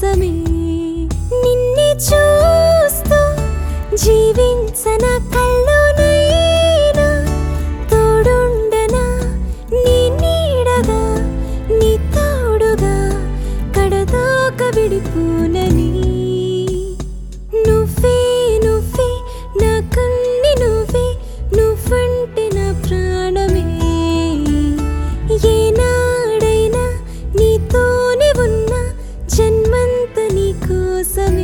కోసమే నిన్నే చూస్తూ జీవించన కల్లోనైనా తోడుండనా నీ నీడగా నీ తోడుగా కడదాక విడిపోనని నువ్వే నువ్వే నా కన్ని నువ్వే నువ్వంటే నా ప్రాణమే ఏనాడైనా నీతోనే ఉన్న జన్మంత నీ కోసమే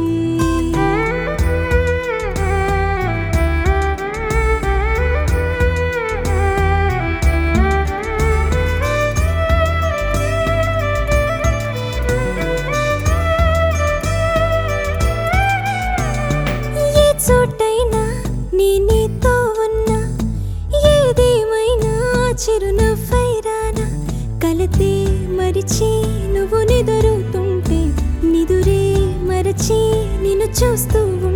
ఏ చోటైనా నీతో ఉన్నా ఏదేమైనా చిరునవ్వైరానా కలతే మరిచి నువ్వు నిదురుతుంటే నిదురే మరచి నిన్ను చూస్తూ